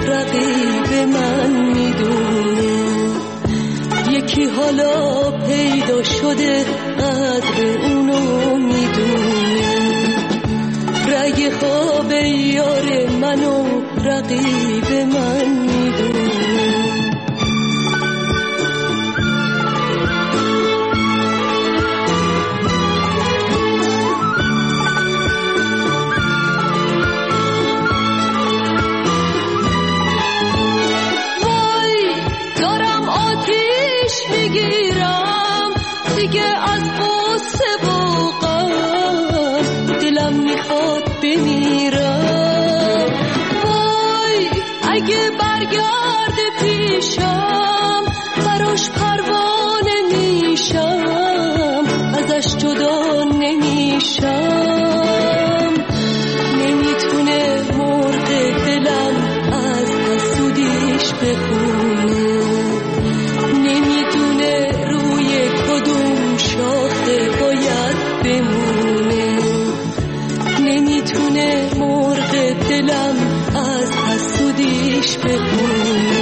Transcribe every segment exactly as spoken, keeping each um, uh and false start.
رقیب من میدونه، یکی حالا پیدا شده قدر اونو میدونه. رگ خواب یار منو رقیب من میدونه. دیگه از غصه و غم دلم میخواد بمیرم. وای اگه برگرده پیشم براش پروانه میشم، ازش جدا نمیشم. نمیتونه مرغ دلم از حسودیش بخونه، نمیدونه روی کدوم شاخه باید بمونه. نمیتونه مرغ دلم از حسودیش بخونه،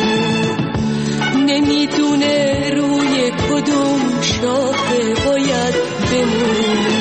نمیدونه روی کدوم شاخه باید بمونه.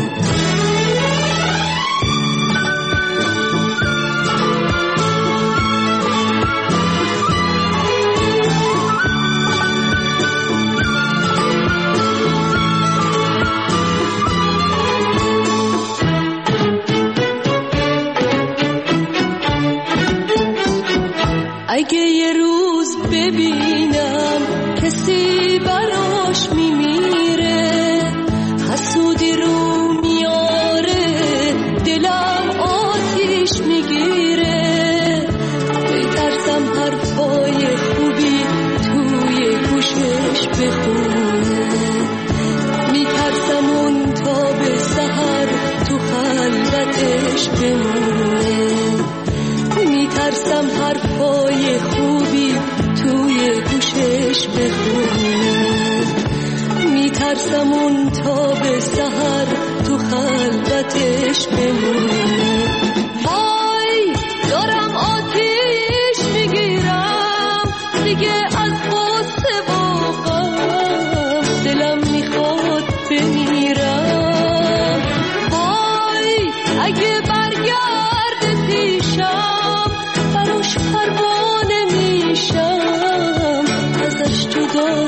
اگه یه روز ببینم کسی براش میمیره، حسودی رو میاره، دلم آتیش میگیره. میترسم حرفای خوبی توی گوشش بخونه، میترسم اون تا به سحر تو خلوتش بمونه. میترسم حرفای خوبی توی گوشش بخونه، میترسم اون تا به سحر تو خلوتش بمونه. وای دارم آتیش میگیرم دیگه از غصه و غم دلم میخواد بمیرم. وای اگه برگرده پیشم براش پروانه میشم، ازش جدا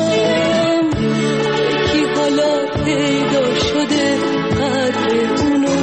نمیشم. یکی حالا پیدا شده قدر اونو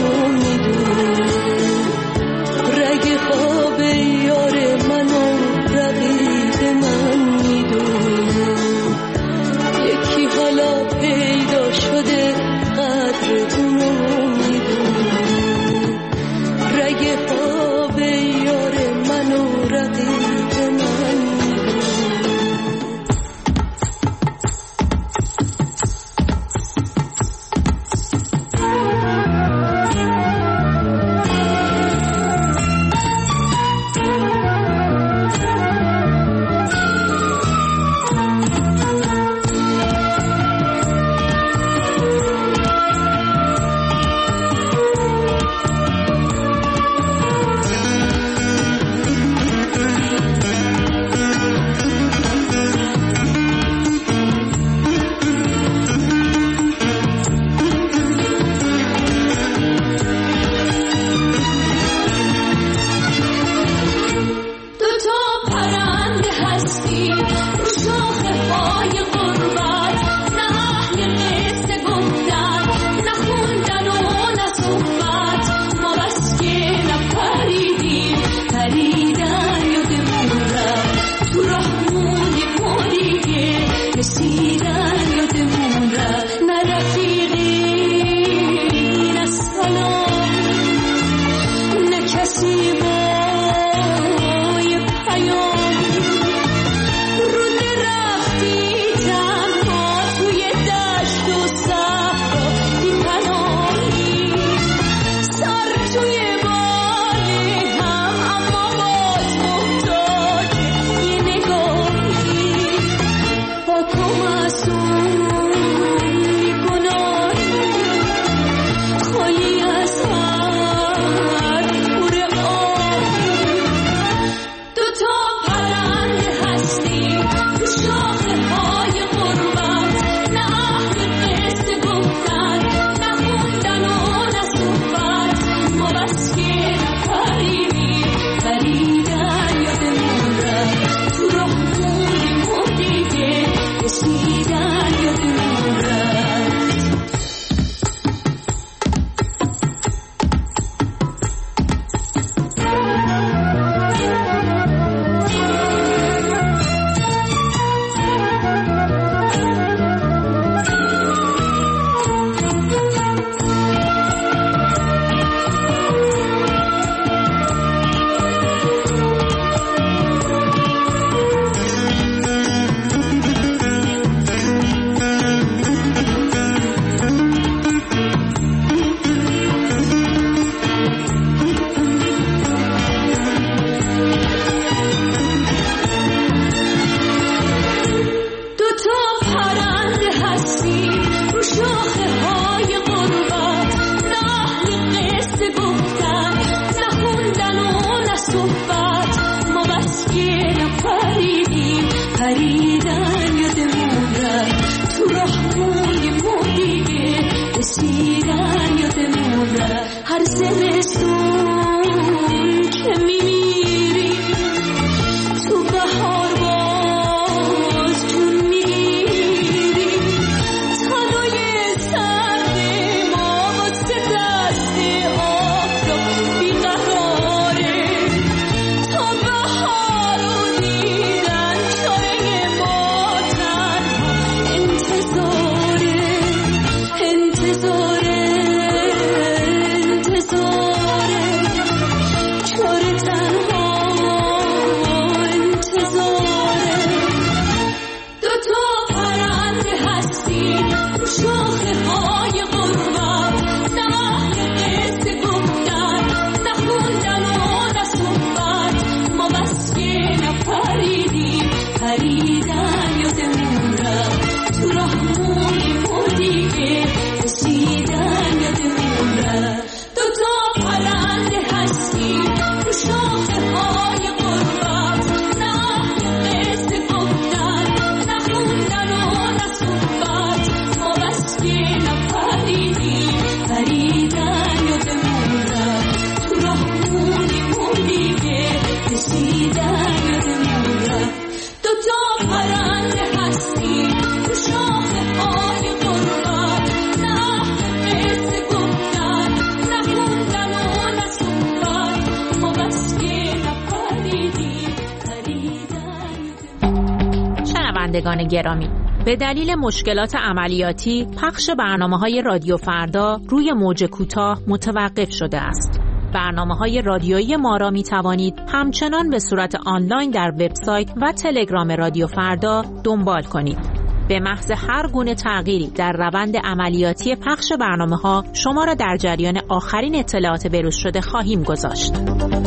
صحبت ما بس که نپریدیم، پریدن یادمون رفت تو راهمون ما دیگه رسیدن یادمون رفت. هر زمستون که میمیریم تو بهار باز جون میگیریم، تنوی سرد ما واسه دست آفتاب بیقراره، تا بهار رو دیدن چاره ما تنها انتظاره انتظاره انتظاره چاره تنها انتظاره. دو تا پرنده هستیم تو شاخه های غربت، نه اهل قصه گفتن نه خوندن و نه صحبت، ما بس که نپریدیم، پریدن یادمون رفت تو راهمون ما دیگه رسیدن یادمون رفت. دو تا پرنده هستیم تو شاخه های غربت، نه اهل قصه گفتن نه خوندن و نه صحبت، ما بس که نپریدیم، پریدن یادمون رفت تو راهمون ما دیگه رسیدن یادمون رفت. دو تا پرنده هستیم تو شاخه های غربت، نه اهل قصه گفتن نه خوندن و نه صحبت، ما بس که نپریدیم، پریدن یادمون. شنوندگان گرامی، به دلیل مشکلات عملیاتی پخش برنامه‌های رادیو فردا روی موج کوتاه متوقف شده است. برنامه‌های رادیویی ما را می‌توانید همچنان به صورت آنلاین در وبسایت و تلگرام رادیو فردا دنبال کنید. به محض هر گونه تغییری در روند عملیاتی پخش برنامه‌ها شما را در جریان آخرین اطلاعات بروز شده خواهیم گذاشت.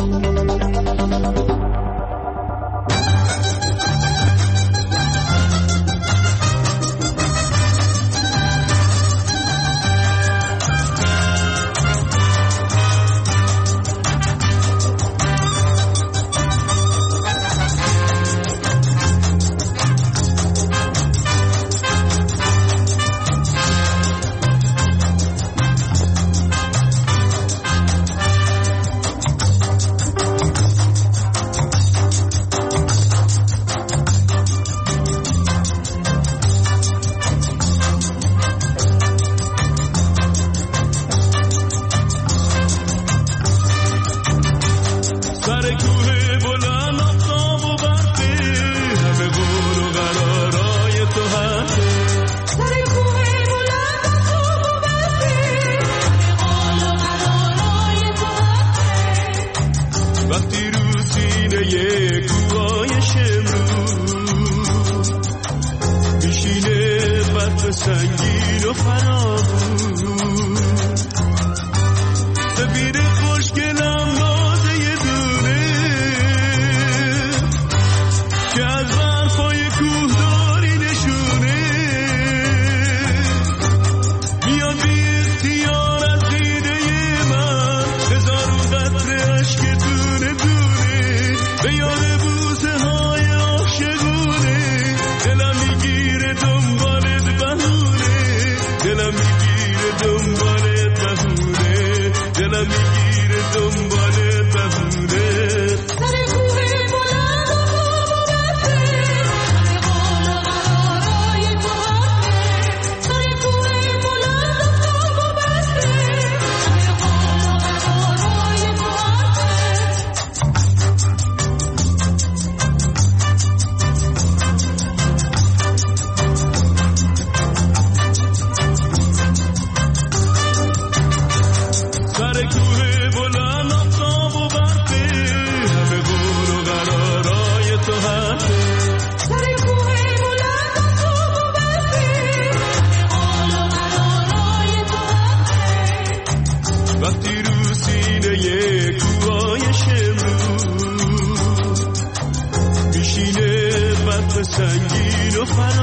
سنگین و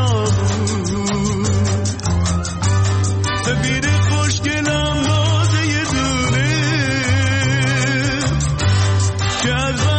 فرامون سفید خوشگلم نازه یه دونه که از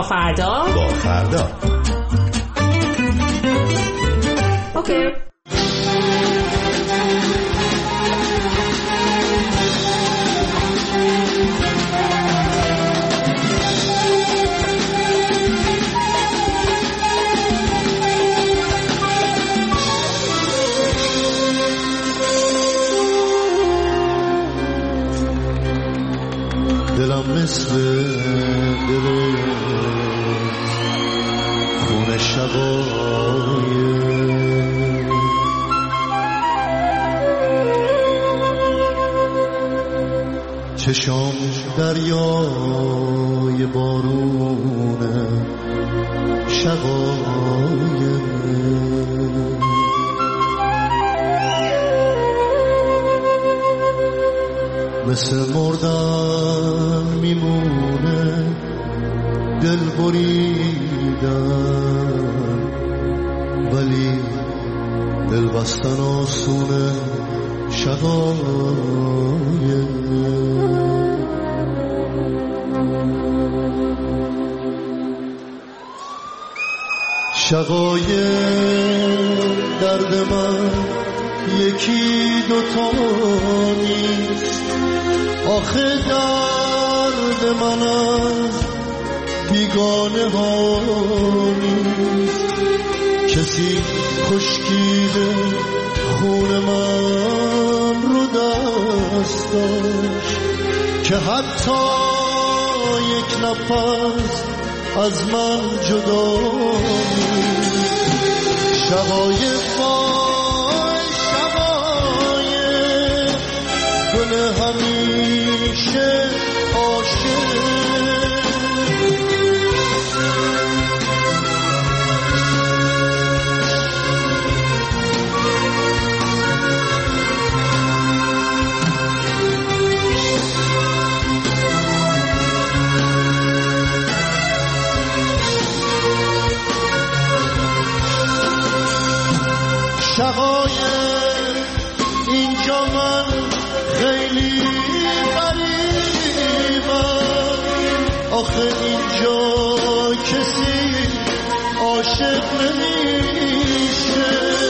فردا با فردا. اوکی. دلم مثل دل خون شبای چشام دریای بارونه شبای مثل مردن میمونه دل بریدن ولی دل بستن آسونه شقایق شقایق درد من یکی دوتا نیست آخه درد من از بیگانه ها نیست کسی خشکیده خون من رو دست داشت که حتی یک نفس از من جدا نیست شقایق وای شقایق گل همیشه عاشق شقایق اینجا من خیلی غریبم آخه اینجا کسی عاشق نمیشه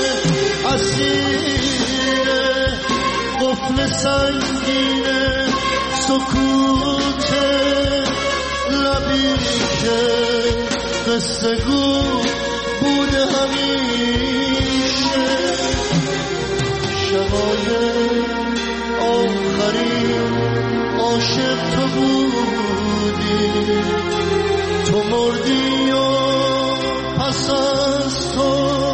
اسیر قفل سنگین سکوت لبی که قصه گو بوده همیشه شقایق آخرین عاشق تو بودی تو مردی و پس از تو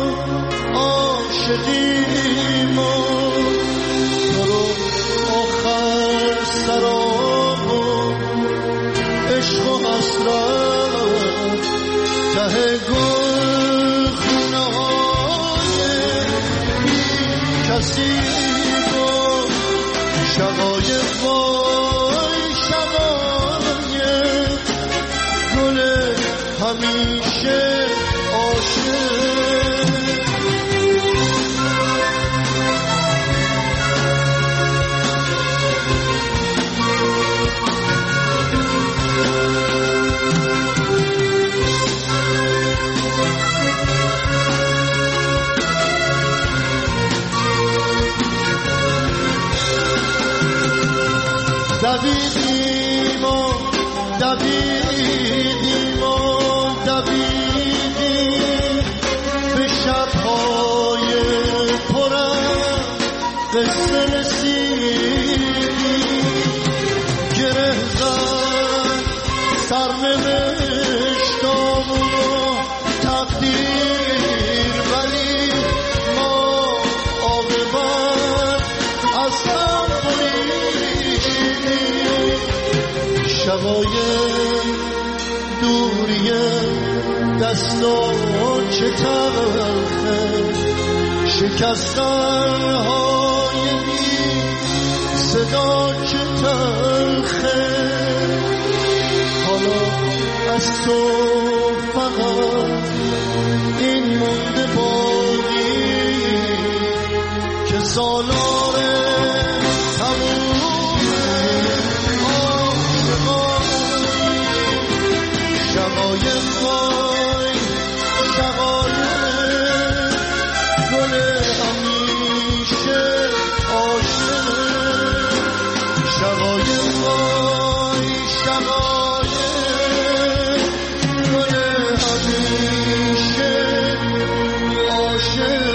عاشقیم و تو رو آخر سراب و عشق و حسرت ته گل خونه های بی کسی شقایق وای شقایق گل همیشه عاشق دویدیم و دویدیم و دویدیم به شبهای پرم قصه رسیدیم گره زد سرنوشتامون و تقدیر ولی ما عاقبت از هم شقایق دوریه دستان چه تلخه شکستن های بی صدا چه تلخه حالا از تو فقط این مونده باقی که سالار تموم شقایق گل همیشه عاشق شقایق وای شقایق گل همیشه عاشق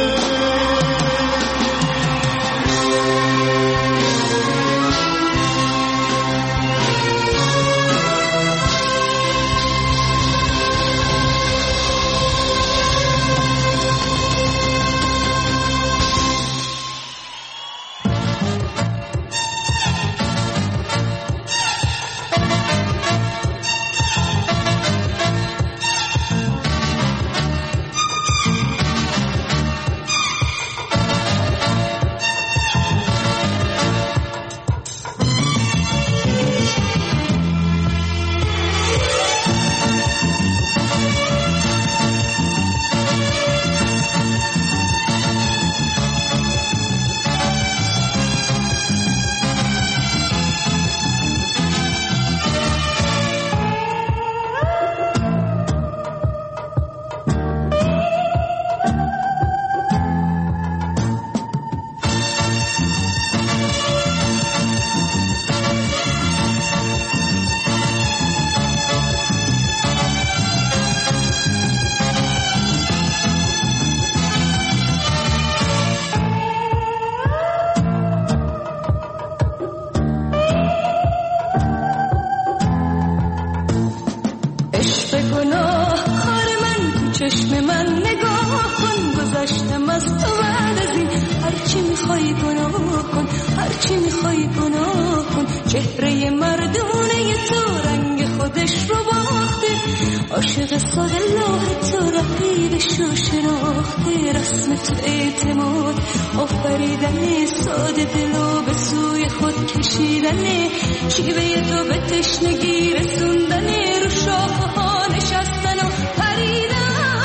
چشم من نگاه کن گذشتم از تو بعد از این هرچی میخوای گناه کن هرچی میخوای گناه کن چهره مردونه تو رنگ خودش رو باخته عاشق سال لاه تو رقیبش رو شناخته رسم تو اعتماد آفریدن ساده دلو به سوی خود کشیدن شیوه تو به تشنگی رسوندن رو شاخه ها نشستن و پریدن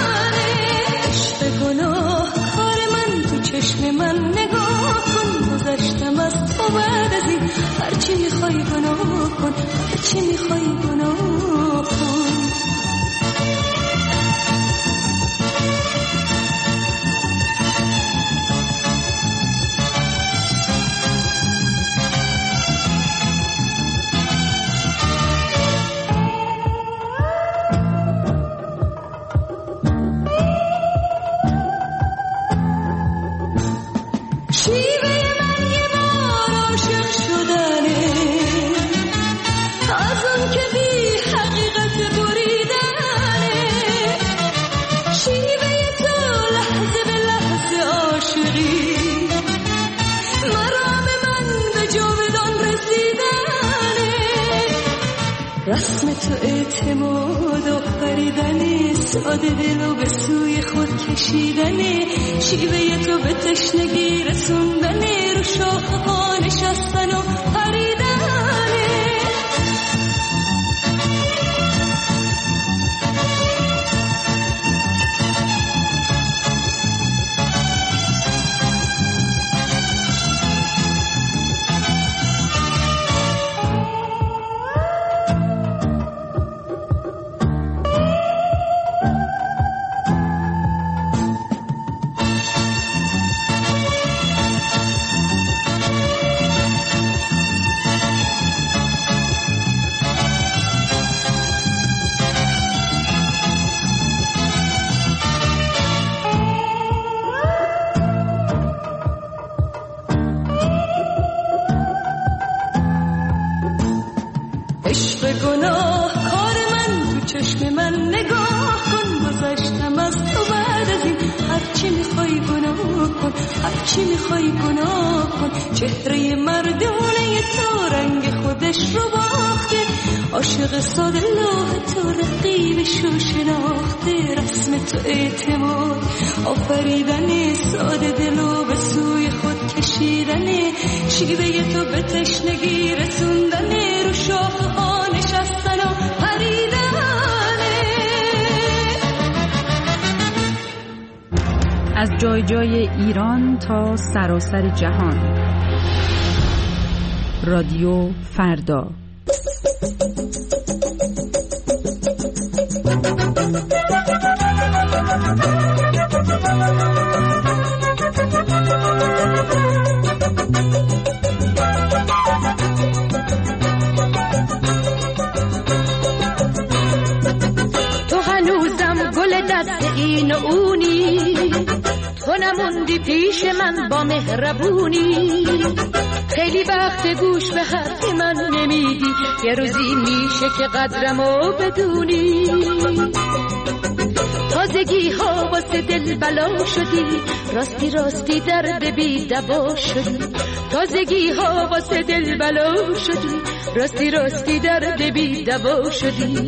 گناه کار من تو چشم من نگاه کن گذشتم از تو بعد از این هرچی میخوای گناه کن هرچی میخوای گناه کن رسم تو اعتماد و پریدن ساده دلو به سوی خود کشیدن شیوه تو به تشنگی رسوندن رو شاخه ها نشستن و پریدن گناه کار من تو چشم من نگاه کن گذشتم از تو بعد از این هرچی میخوای گناه کن هرچی میخوای گناه کن چهره مردونه تو رنگ خودش رو باخته عاشق ساده لوح تو رقیبش رو شناخته رسم تو اعتماد آفریدن ساده دلو به سوی خود کشیدن شیوه تو به تشنگی رسوندن رو شاخه ها نشستن و پریدن از جای جای ایران تا سراسر جهان. رادیو فردا. بخونی، تو نموندی پیش من با مهربونی. خیلی وقت گوش به حرف من نمیدی، یه روزی میشه که قدرمو بدونی. تازگی ها واسه دل بلا شدی، راستی راستی درد بی دوا شدی. تازگی ها واسه دل بلا شدی، راستی راستی درد بی دوا شدی.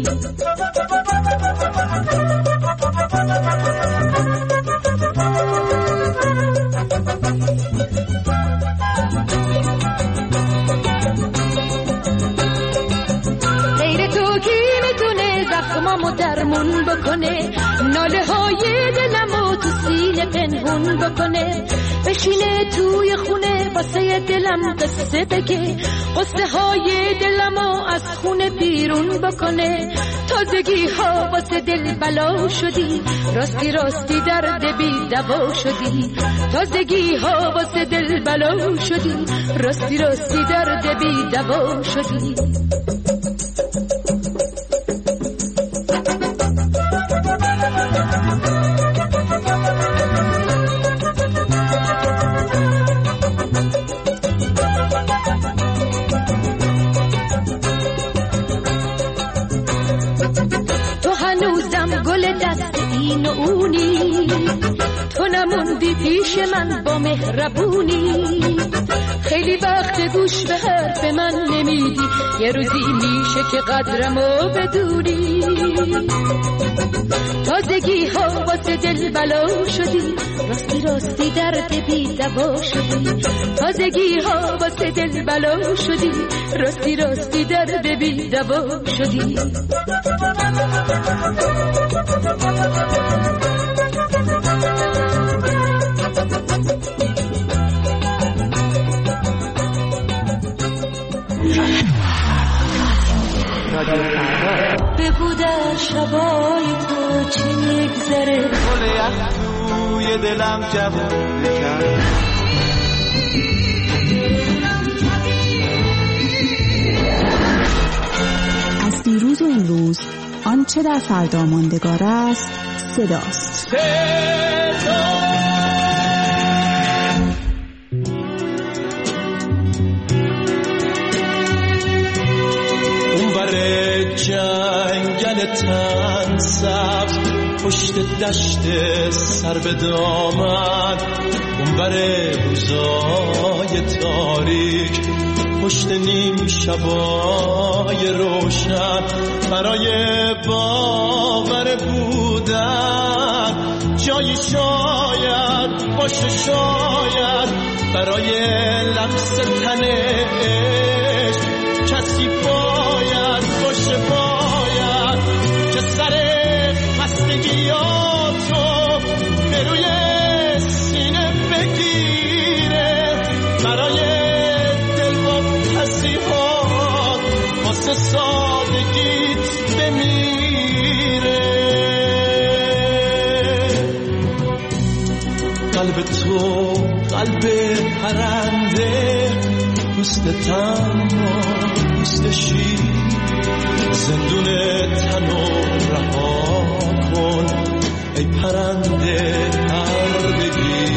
غیر تو کی میتونه زخمامو درمون بکنه، ناله های دلمو تو سینه پنهون بکنه. بشینه توی خونه واسه دلم قصه بگه، قصه های دلمو از خونه بیرون بکنه. تازگی ها واسه دل بلا شدی، راستی راستی درد بی دوا شدی. تازگی ها واسه دل بلا شدی، راستی راستی درد بی دوا شدی. تو نموندی پیش من با مهربونی. خیلی وقت گوش به حرف من نمیدی، یه روزی میشه که قدرمو بدونی. تازگی ها واسه دل بلا شدی، راستی راستی درد بی دوا شدی. تازگی ها واسه دل بلا شدی، راستی راستی درد بی دوا شدی. بگو در شبای تو چی میگذره، گل یخ توی دلم جوون کرد. از دیروز و امروز آنچه در فردا ماندگار است صداست. صدا جنگل تن سبز، پشت دشت سر به دامن، اونور روزای تاریک، پشت نیم شبای روشن. برای باور بودن جایی شاید باشه، شاید برای لمس تن عشق کسی باید باشه، باید که سر خستگیاتو به روی سینه بگیره. برای دل با پسیحات واسه سادگیت بمیره. قلب تو قلب پرنده، دوست تنها دوست شیر، زندون تنو رها کن ای پرنده پردگی.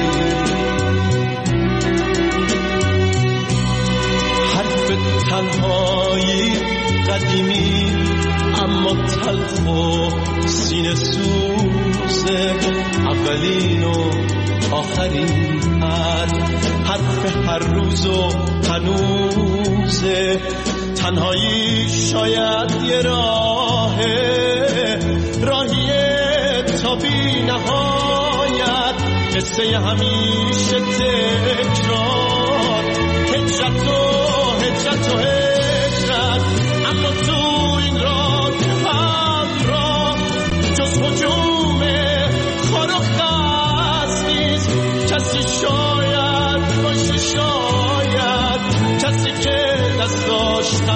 حرف تنهایی قدیمی اما تلخ و سینه سوزه، اولین و آخرین حرف، حرف هر روز و هنوزه. تنهایی شاید یه راهه، راهیه تا بی نهایت، قصه همیشه تکرار، هجرت و هجرت و هجرت. اما تو این راه همراه جز هجوم خار و خس نیست، کسی شاید باشه، شاید کسی که دست داشتم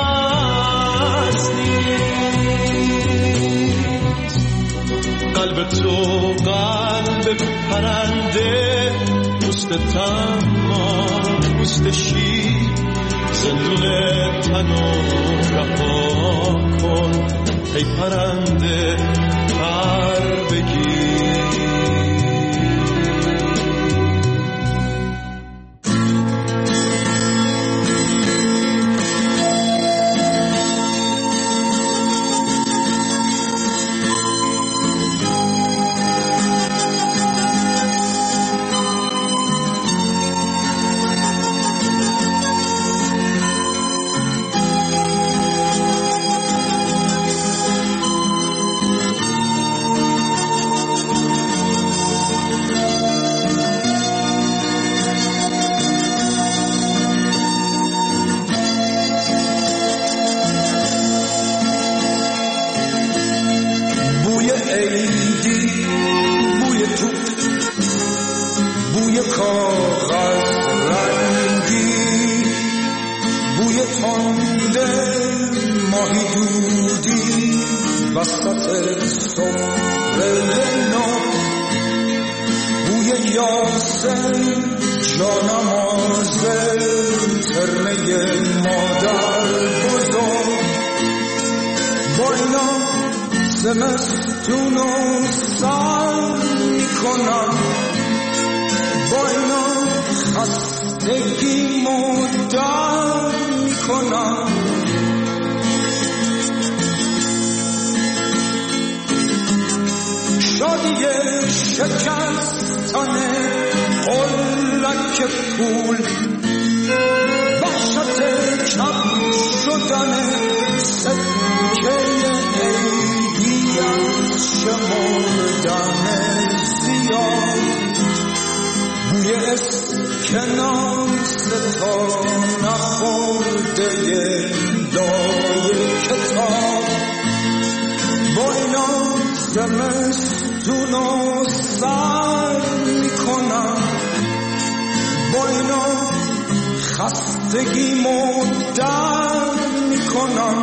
بس نیست. قلب تو قلب پرنده، دوست تنها دوست شیر، زندون تنو رها کن ای پرنده پر بگیر. با نماز ترنه مادر بزرگ، با اینا زمستون و سر میکنم، با اینا خستگی مدر میکنم. شادی شکستن قلک پول، وحشت کم شدن سکه عیدی از شمردن زیاد، بوی اسکناس تا نخورده لای کتاب، با اینا زمستون و سر میکنم، با اینا خستگی مدر میکنم.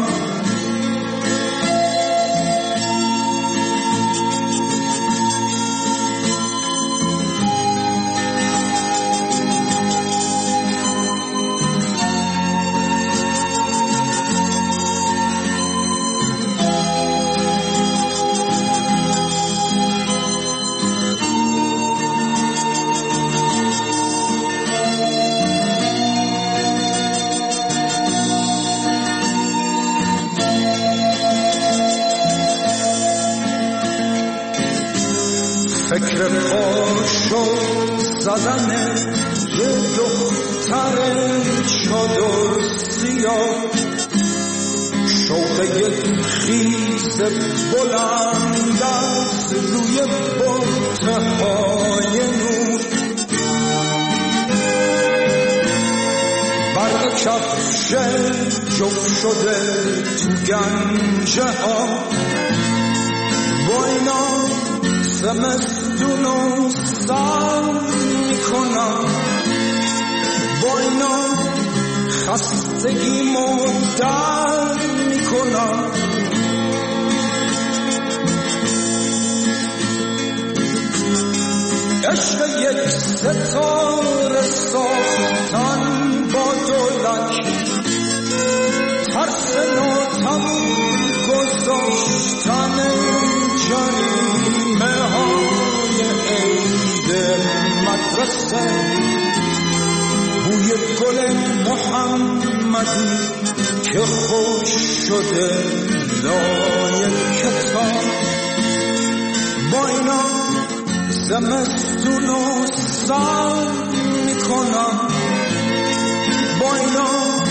فکر پاشو زدن یه دختر چادر سیاه، شوق یک خیز بلند از روی بطهای نور، برق کفش جفت شده تو گنجه ها، با اینا زمستون و سر میکنم، با اینا خستگی مدر میکنم. عشق یک ستاره ساختن با دولک، ترس ناتموم گذاشتن جریمه های عید مدرسه، بوی گل محمدی که خوش شده لای کتاب، با اینا زمستون و سر میکنم، با اینا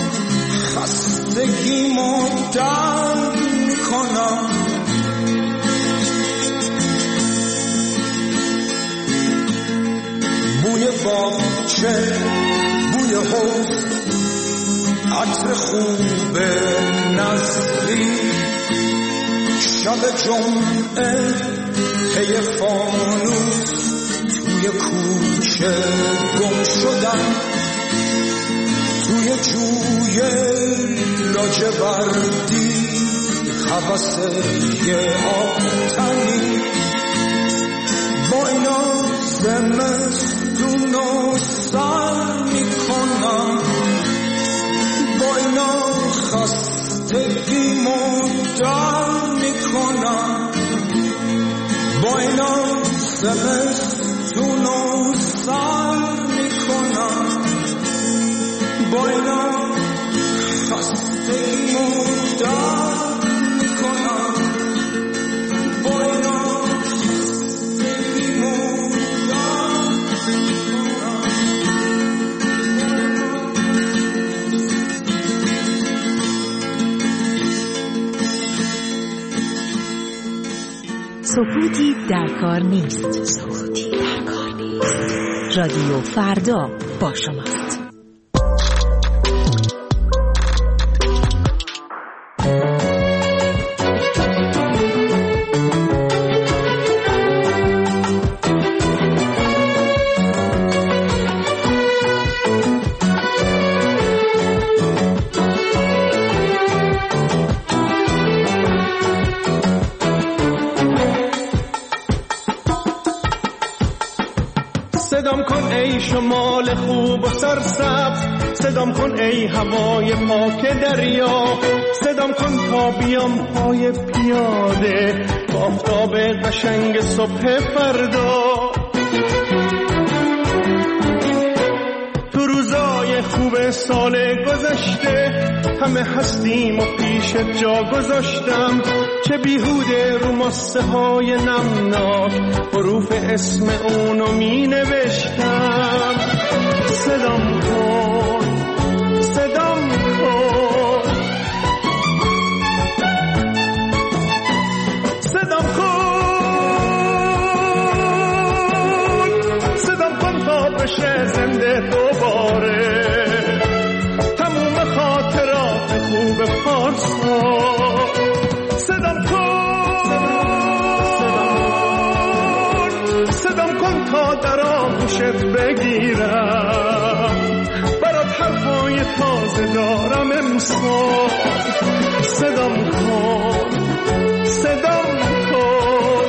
خستگی مدر میکنم. بوی باغچه، بوی حوض، عطر خوب نظری، شب جمعه پی فانوس توی کوچه گم شدم، توی جوی لاجوردی هوس یه آتنی، با اینا زمستون و سر میکنم، با اینا خستگی مدر میکنم، با اینا زمستون و سر میکنم، با اینا خستگی مدر میکنم، با اینا خستگی مدر میکنم. سکوتی در کار نیست. سکوتی در کار نیست. رادیو فردا با شماست. صدام کن ای شمال خوب و سرسبز، صدام کن ای هوای پاک دریا، صدام کن تا بیام پای پیاده با آفتاب قشنگ صبح فردا. تو روزای خوب سال گذشته همه هستیم و پیشت جا گذاشتم، چه بیهوده رو ماسه های نمناک حروف اسم اونو می نوشتم. صدام کن صدام کن صدام کن صدام کن تا بشه زنده دوباره تموم خاطرات خوب پارسا. صدام کن صدام کن تا در آغوشت بگیرم، برات حرفای تازه دارم امسال. صدام کن صدام کن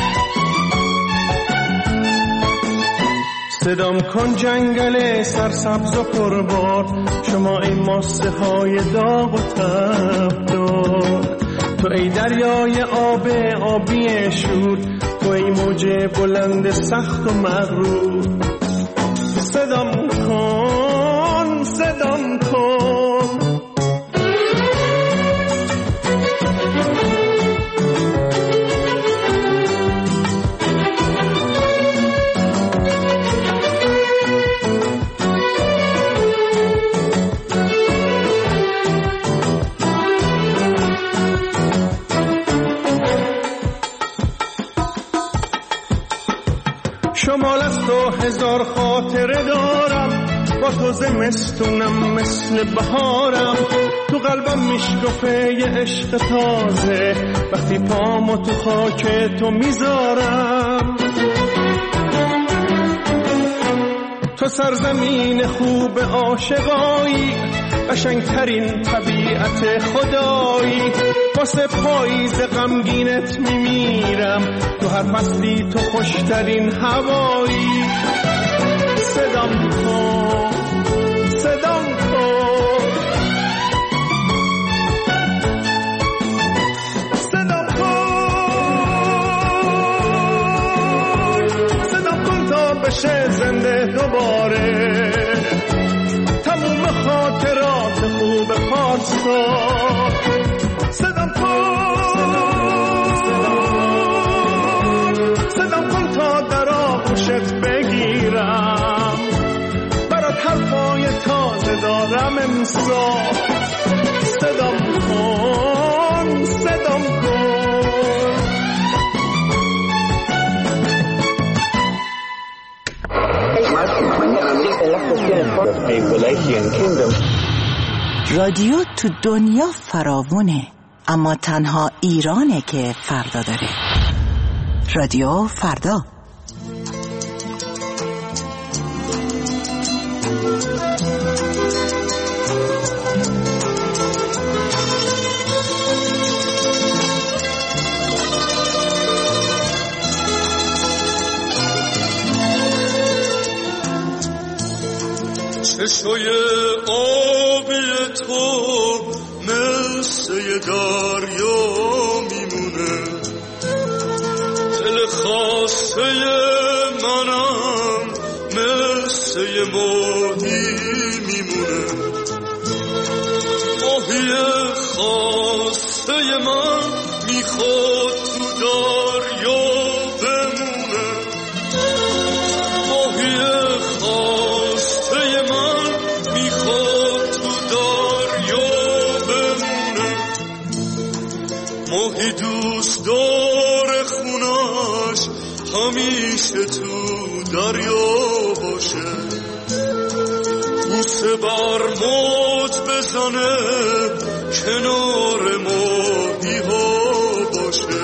صدام کن جنگل سرسبز و پربار، شما ای ماسه های داغ و تبدار، تو ای دریای آب آبی شور، تو ای موج بلند سخت و مغرور. صدام کن صدام کن شمال از تو هزار خاطره دارم، با تو زمستونم مثل بهارم، تو قلبم میشکفه یه عشق تازه وقتی پامو تو خاک تو میذارم. تو سرزمین خوب عاشقایی، قشنگترین طبیعت خدایی، واسه پاییز غمگینت میمیرم، تو هر فصلی تو خوشترین هوایی. صدام کن صدام کن صدام کن صدام کن تا بشه زنده دوباره تموم خاطرات خوب پارسا. صدام کن صدام کن تا در آغوشت بگیرم، برات حرفای تازه دارم امسال. صدام کن صدام کن رادیو تو دنیا فراوونه، اما تنها ایرانه که فردا داره. رادیو فردا. چشای آبی تو مثل یه دریا میمونه، دل خاصه منم مثل یه ماهی میمونه، ماهی خاصه من میخواد تو دریا بمونه، ماهی خاصه من میخواد تو دریا بمونه، ماهی دوست داره خونش همیشه تو دریا باشه، بوسه بر موج بزنه کنار ماهی ها باشه،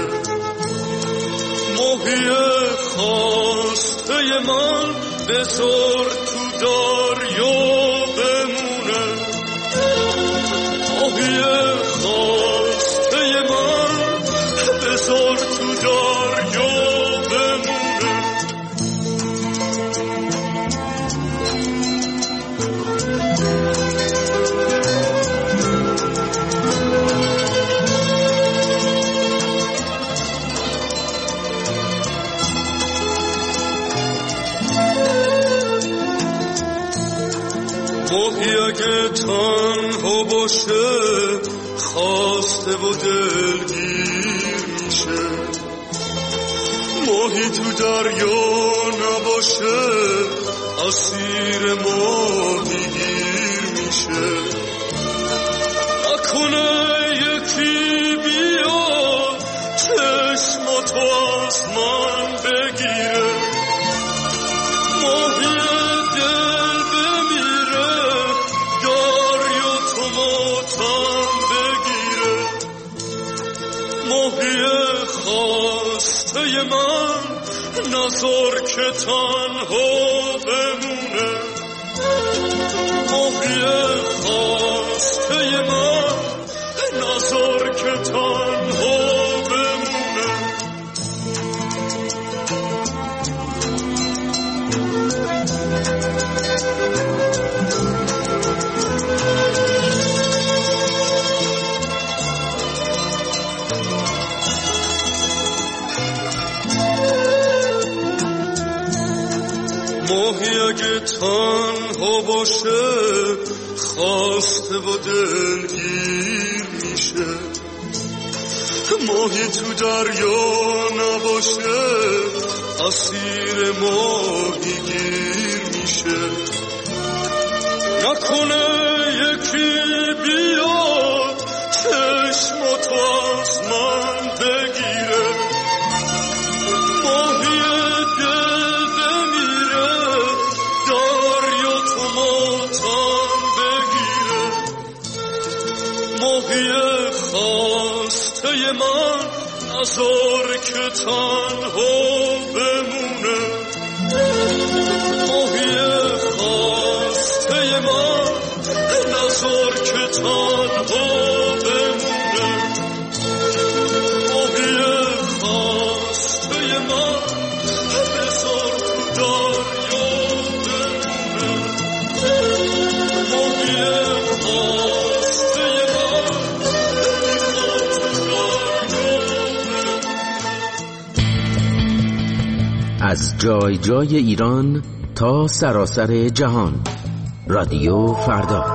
ماهی خواسته من بذار تو دریا بمونه، ماهی خواسته من بذار تو دریا بمونه. ماهی اگه تنها باشه خواسته و دلگیر میشه، ماهی تو دریا نباشه اسیر ماهی گیر میشه. نکنه یکی بیاد چشماتو از من بگیره، ماهی دل بمیره دریا تو ماتم بگیره. ماهی خواسته من نذار که تنها بمونه، ماهی خواسته من نذار که تنها بمونه. ماهی اگه تنها باشه خواسته و دلگیر میشه، ماهی تو دریا نباشه اسیر ماهی گیر میشه. نکنه یکی بیاد چشماتو از من بگیره، ماهی دل بمیره دریا تو ماتم بگیره. ماهی خواسته من نذار که تنها بمونه، ماهی خواسته من نذار که تنها بمونه. ماهی خواسته من بذار تو دریا بمونه، ماهی خواسته من از جای جای ایران تا سراسر جهان، رادیو فردا.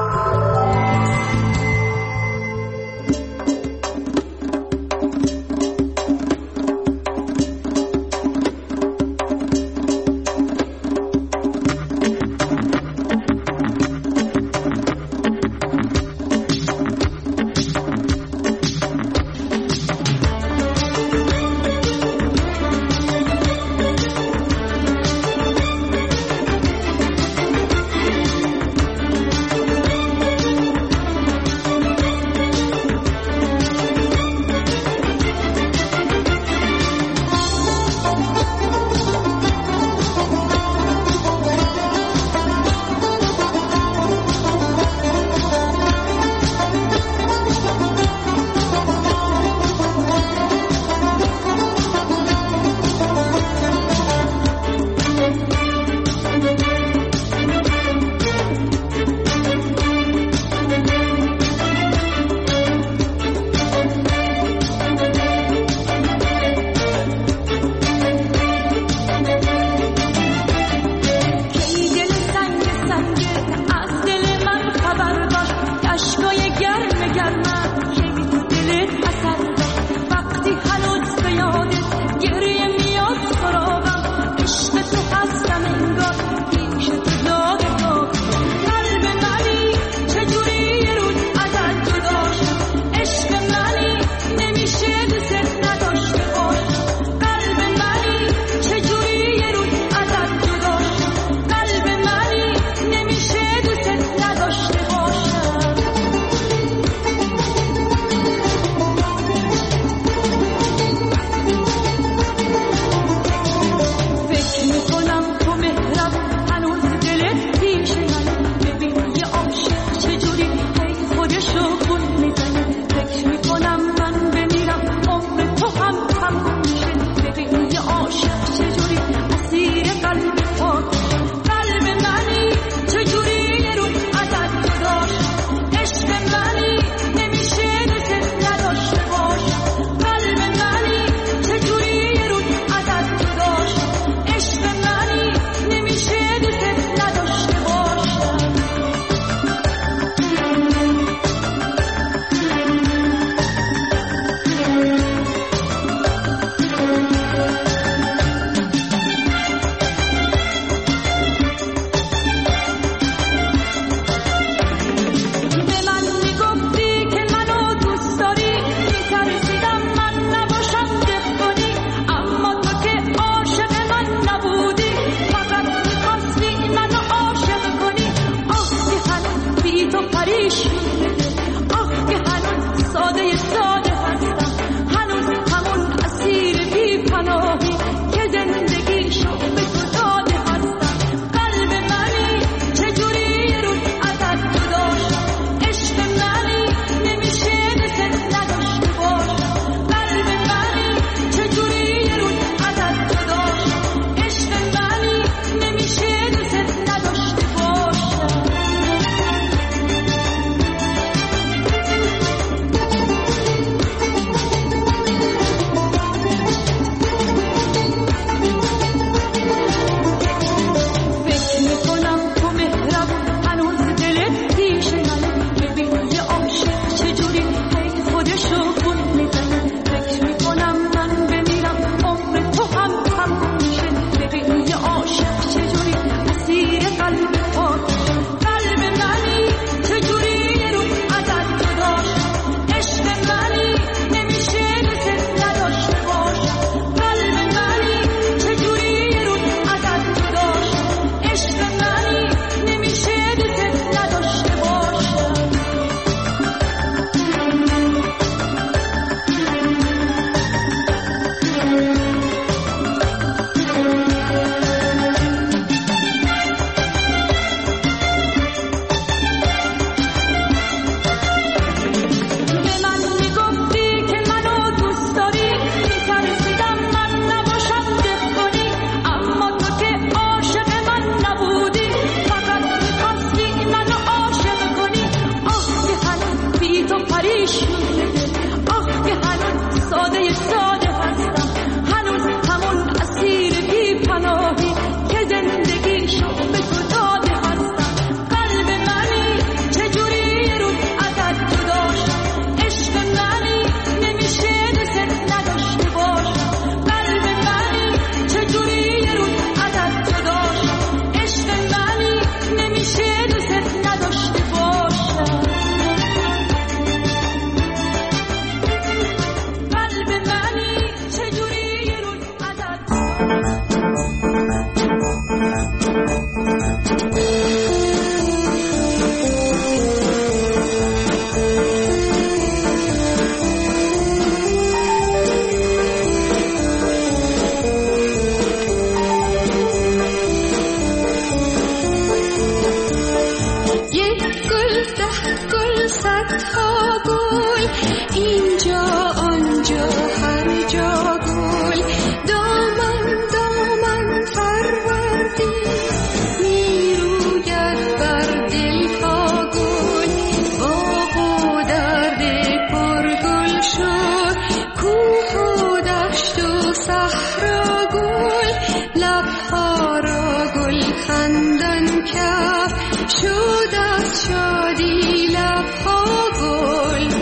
خندان کرد شد از شادی لبها گل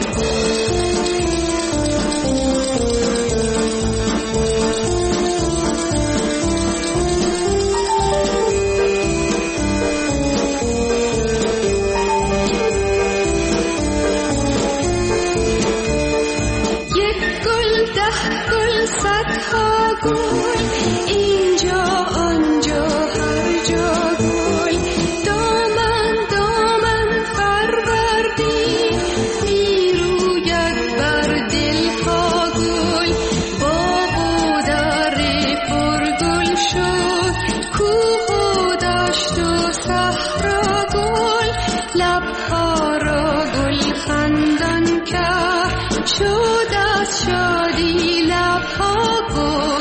اینجا آنجا هر جا گل دامن دامن فروردی میروید بر دلها گل باغ و در پرگل شد کوه و دشت و صحرا گل لبها را گل خندان کرد شد از شادی لبها گل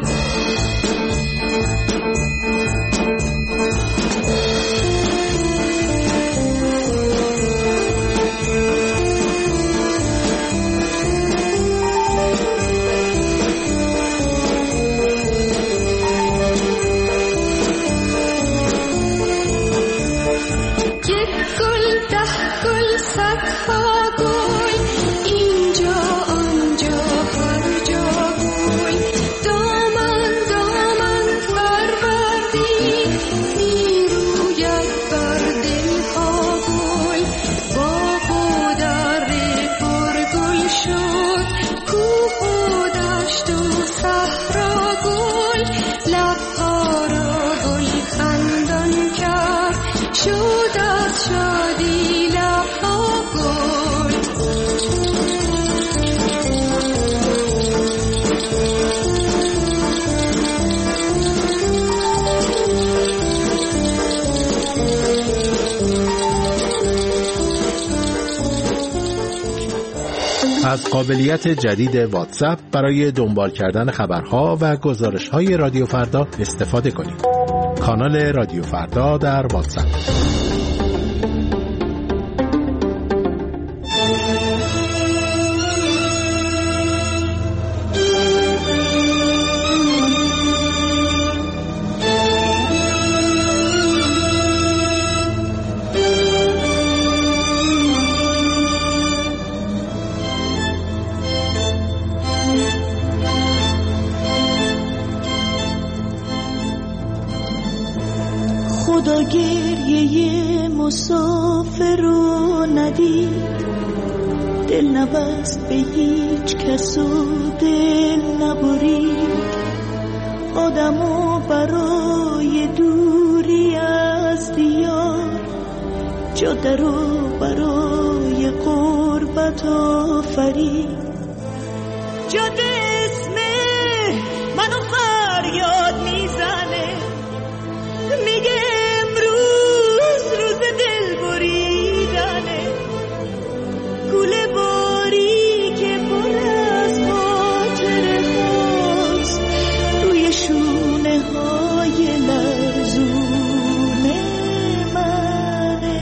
از قابلیت جدید واتساپ برای دنبال کردن خبرها و گزارش‌های رادیو فردا استفاده کنید. کانال رادیو فردا در واتساپ. خدا گریه مسافر رو ندید دل نبست به هیچ کس و دل نبرید آدمو برای دوری از دیار جاده رو برای قربت آفرید جاده اسم منو فریاد میزنه میگه امروز روز دل بریدنه گوله باری که پر از خاطر خواست روی شونه های لرزونه منه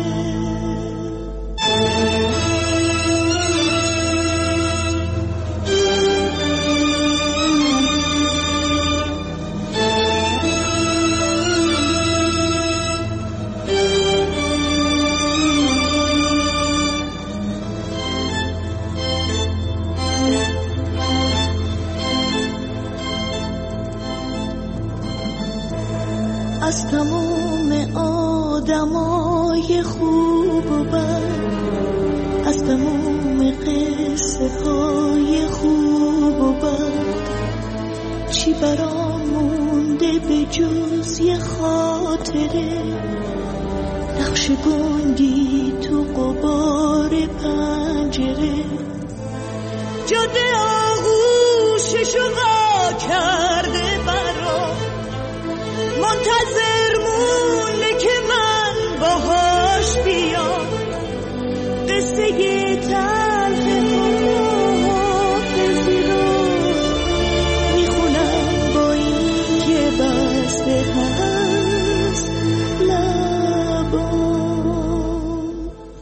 از تمام آدمای خوب و بد از تمام قصه های خوب و بد چی برام مونده به جز یه خاطره نقش گنگی تو غبار پنجره جاده آغوششو وا کرده برام منتظر مونه که من باهاش بیام قصه تلخ حافظی رو میخونم با این که بسته هست لبام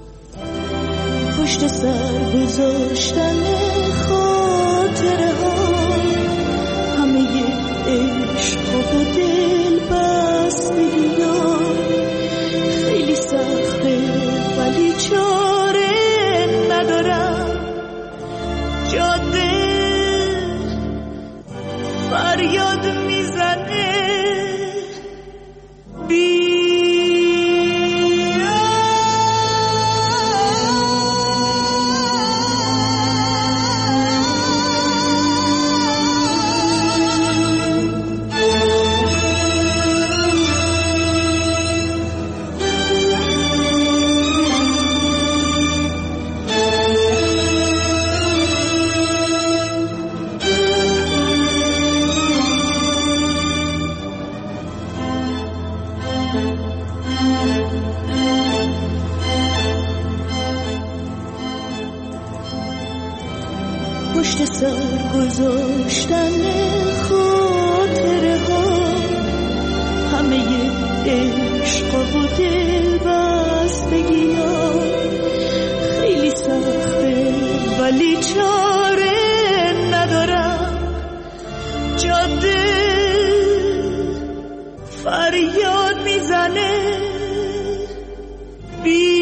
پشت سر گذاشتن خاطره ها همه عشق و دل بسته پشت سر گذاشتن خاطره ها، همه عشق و دل بستگی ها خیلی سخته ولی چاره ندارم. جاده فریاد میزنه بی